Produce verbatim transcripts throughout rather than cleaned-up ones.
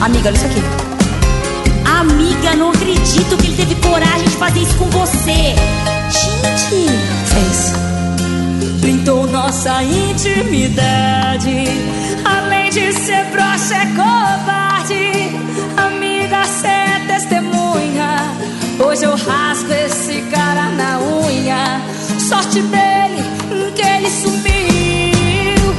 Amiga, olha isso aqui. Amiga, não acredito que ele teve coragem de fazer isso com você. Gente, fez. Pintou nossa intimidade. Além de ser broxa, é covarde. Amiga, cê é testemunha. Hoje eu rasgo esse cara na unha. Sorte dele que ele sumiu.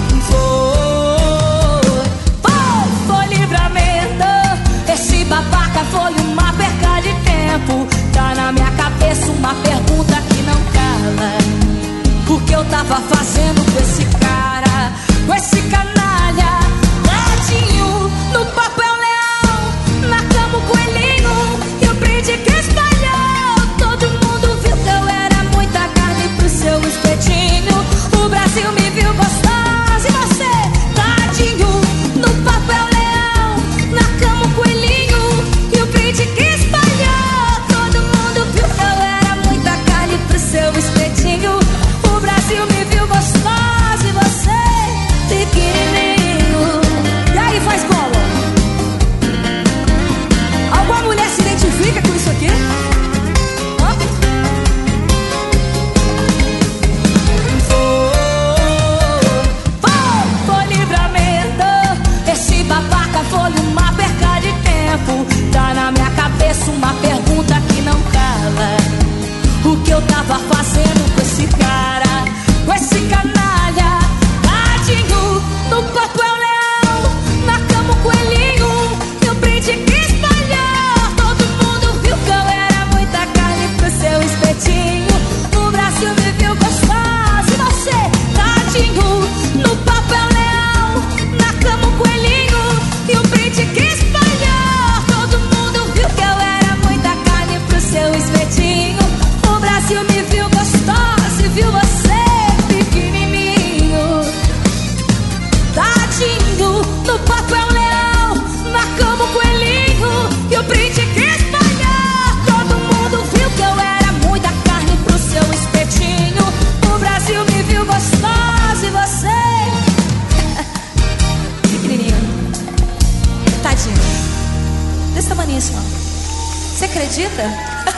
Foi, foi, foi livramento. Esse babaca foi uma perca de tempo. Tá na minha cabeça uma pergunta que não cala. O que eu tava fazendo com esse cara, com esse canalha? Ladinho, no papel leão, na cama o coelhinho e o brinde que espalhou. Todo mundo viu que eu era muita carne pro seu espetinho. O Brasil me viu gostosa e você, tadinho, no papel leão, na cama o coelhinho e o brinde que espalhou. Todo mundo viu que eu era muita carne pro seu espetinho. O Brasil me viu gostosa e você, pequenininho. E aí, faz como? Alguma mulher se identifica com isso aqui? Hã? Foi, foi, foi livramento. Esse babaca foi uma perca de tempo. Tá na minha cabeça uma pergunta que não cala. O que eu tava fazendo com esse cara, com esse canalha? Tadinho, no papel leão, na cama o coelhinho e o brinde que espalhou. Todo mundo viu que eu era muita carne pro seu espetinho. O Brasil me viu gostosa e você, tadinho, no papel leão, na cama o coelhinho e o brinde que espalhou. Todo mundo viu que eu era muita carne pro seu espetinho. O Brasil me viu gostosa e viu você, pequenininho. Tadinho, no papel leão, na cama o coelhinho e o brinde que espalhou. Todo mundo viu que eu era muita carne pro seu espetinho. O Brasil me viu gostosa e você, pequenininho. Tadinho, desse tamanho assim, ó. Você acredita?